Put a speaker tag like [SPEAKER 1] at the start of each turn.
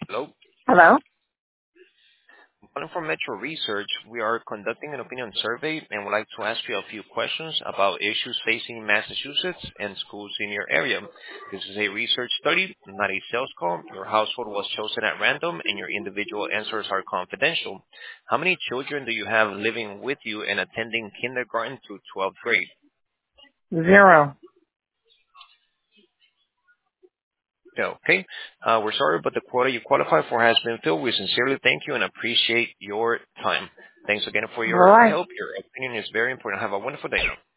[SPEAKER 1] Hello.
[SPEAKER 2] Hello?
[SPEAKER 1] Calling from Metro Research, we are conducting an opinion survey and would like to ask you a few questions about issues facing Massachusetts and schools in your area. This is a research study, not a sales call. Your household was chosen at random and your individual answers are confidential. How many children do you have living with you and attending kindergarten through 12th grade?
[SPEAKER 2] 0.
[SPEAKER 1] Yeah, okay. We're sorry, but the quota you qualify for has been filled. We sincerely thank you and appreciate your time. Thanks again for
[SPEAKER 2] All
[SPEAKER 1] your
[SPEAKER 2] right.
[SPEAKER 1] help. Your opinion is very important. Have a wonderful day now.